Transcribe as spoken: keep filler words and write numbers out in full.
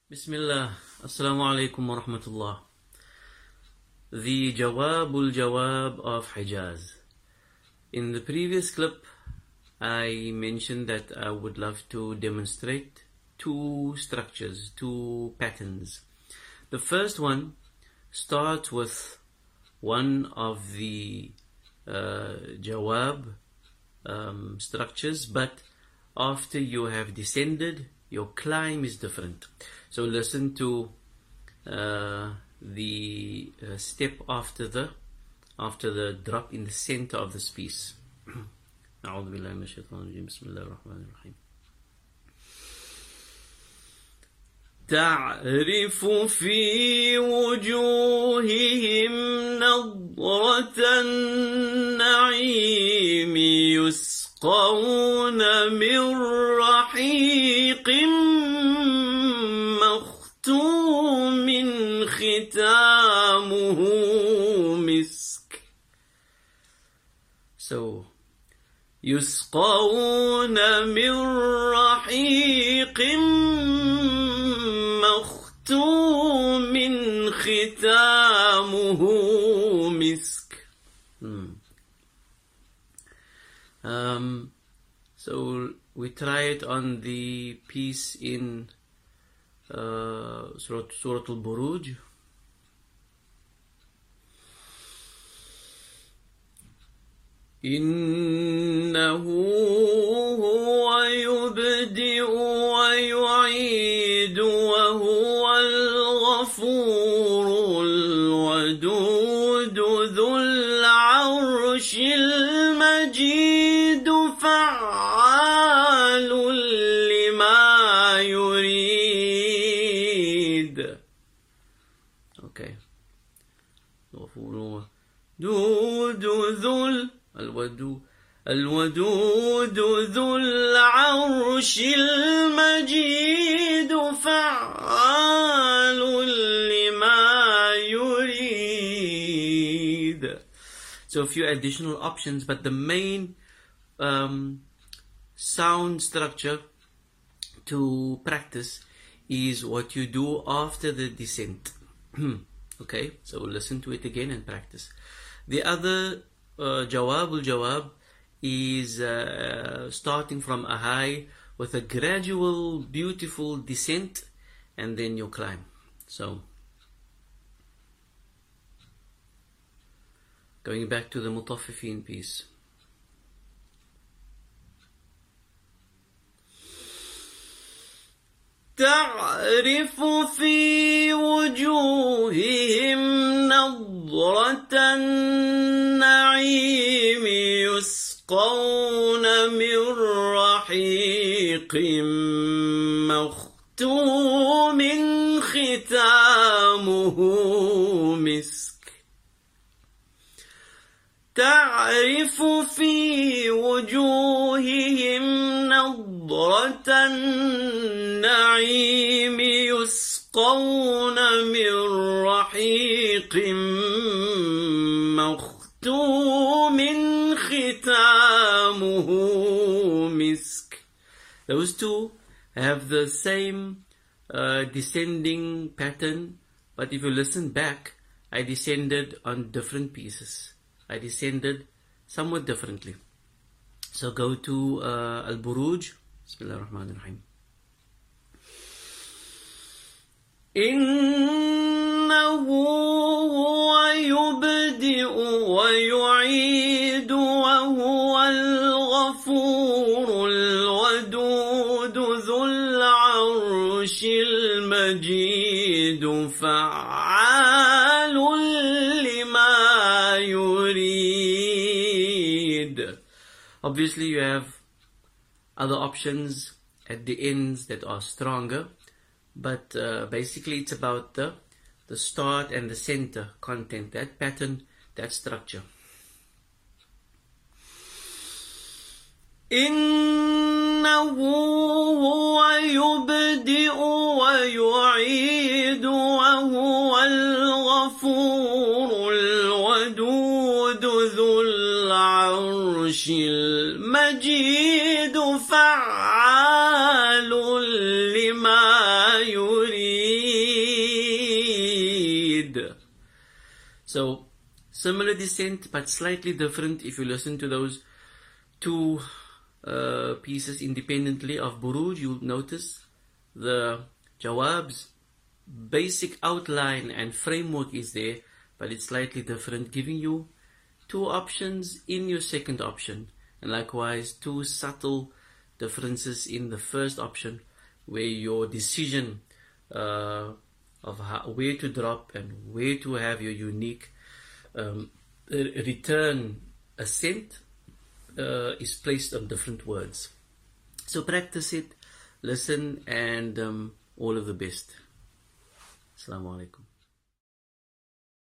Bismillah. Assalamu alaikum wa rahmatullah. The Jawabul Jawab of Hijaz. In the previous clip, I mentioned that I would love to demonstrate two structures, two patterns. The first one starts with one of the uh, Jawab um, structures, but after you have descended, your climb is different. So listen to uh, the uh, step after the after the drop in the center of this piece. أعوذ بالله من الشيطان الرجيم بسم الله الرحمن الرحيم. تعرف في وجوههم نضرة النعيم يسقون من رحيق مختوم ختامه مسك. So يسقون من رحيق مختوم ختامه مسك. Hmm. Um, so we try it on the piece in uh, Surah, Surah Al-Buruj. إنه هو يبدئ ويعيد وهو الغفور الودود ذو العرش المجيد فعال لما يريد. Okay. غفور دود ذو الودود الودود ذو العرش المجيد فعال لما يريد. So a few additional options, but the main um, sound structure to practice is what you do after the descent. Okay, so listen to it again and practice. The other uh, Jawabul Jawab is uh, starting from a high with a gradual, beautiful descent, and then you climb. So, going back to the Mutaffifin piece. تعرف في وجوههم نضرة النعيم يسقون من رحيق مختوم ختامه مسك. تعرف في وجوههم نضرة النعيم يسقون من رحيق مختوم ختامه مسك. Those two have the same uh, descending pattern, but if you listen back, I descended on different pieces. I descended somewhat differently. So go to uh, Al-Buruj. Bismillah ar-Rahman ar-Rahim. إنه هو يبدئ ويعيد وهو الغفور الودود ذو العرش المجيد فعال لما يريد. Obviously you have other options at the ends that are stronger, but uh, basically it's about the the start and the center content, that pattern, that structure. إنه هو يبدئ ويعيد وهو الغفور الودود ذو العرش المجيد فعال لما يريد. So similar descent but slightly different. If you listen to those two uh, pieces independently of Buruj, you'll notice the Jawab's basic outline and framework is there, but it's slightly different, giving you two options in your second option, and likewise two subtle differences in the first option, where your decision uh, of how, where to drop and where to have your unique um, return ascent uh, is placed on different words. So practice it, listen, and um, all of the best. Assalamu alaikum.